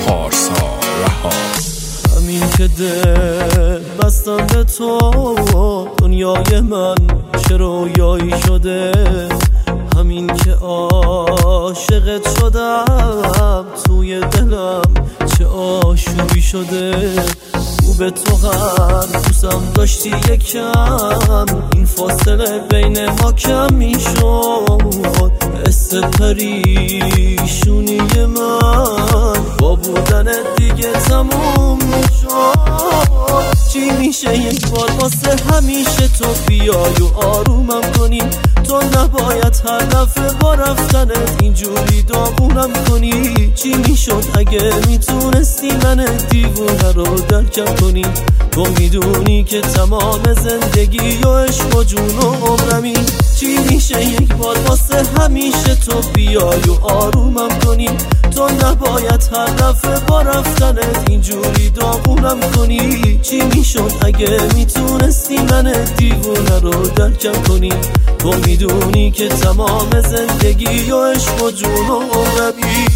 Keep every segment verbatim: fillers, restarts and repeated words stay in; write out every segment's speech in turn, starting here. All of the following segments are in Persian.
پارسا رها. همین که دل بستم به تو، دنیای من چه رویایی شده. همین که عاشقت شدم، توی دلم چه آشوبی شده. او به تو هم دوستم داشتی یکم، این فاصله بین ما کم میشد. حس پریشونی من با بودن دیگه تموم میشد. چی میشه یک بار واسه همیشه تو بیای و آرومم کنی؟ تو نباید هر دفعه با رفتنت اینجوری داغونم کنی. چی میشد اگه میتونستی من دیوونه رو درکم کنی؟ تو میدونی که تمام زندگی و عشق و جون و عمرمی. چی میشه یک بار واسه همیشه تو بیای و آرومم کنی؟ تو نباید هر دفعه با رفتنت اینجوری داغونم کنی. چی میشد اگه میتونستی من دیوونه رو درکم کنی؟ تو میدونی که تمام زندگی و عشق و جون و عمرمی.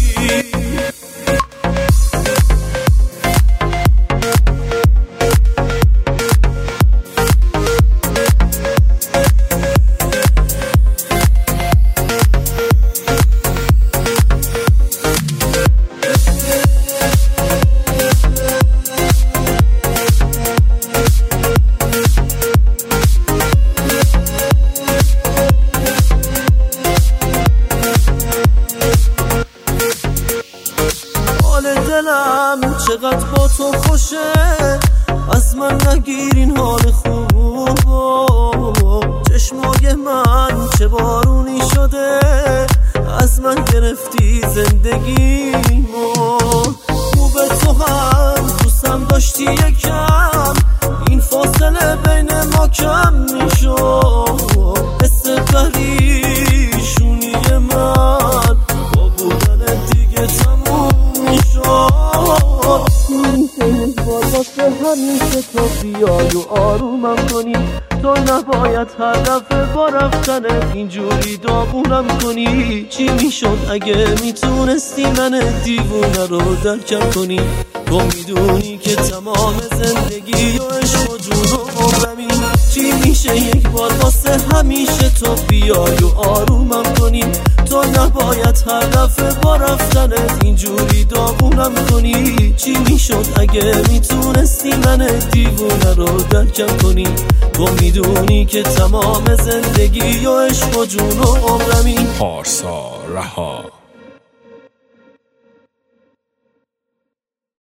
دلم چقدر با تو خوشه، از من نگیر این حال خوب. چشمای من چه بارونی شده، از من گرفتی زندگیمو. خوب تو هم دوستم داشتی یکم، این فاصله بین ما کم میشد. حس پریشونی من با بودن دیگه تموم میشد. واسه همیشه تو بیای و آرومم کنی؟ تو نباید هر دفعه با رفتنت اینجوری داغونم کنی. چی میشد اگه میتونستی من دیوونه رو درکم کنی؟ تو میدونی که تمام زندگی و عشق و جون و عمرمی. چی میشه یک بار واسه همیشه تو بیای و آرومم کنی؟ تو نباید هر دفعه با رفتنت اینجوری داغونم کنی. چی میشد اگه میتونستی من دیوونه رو درکم کنی؟ تو میدونی که تمام زندگی و عشق و جون و عمرمی. پارسا رها.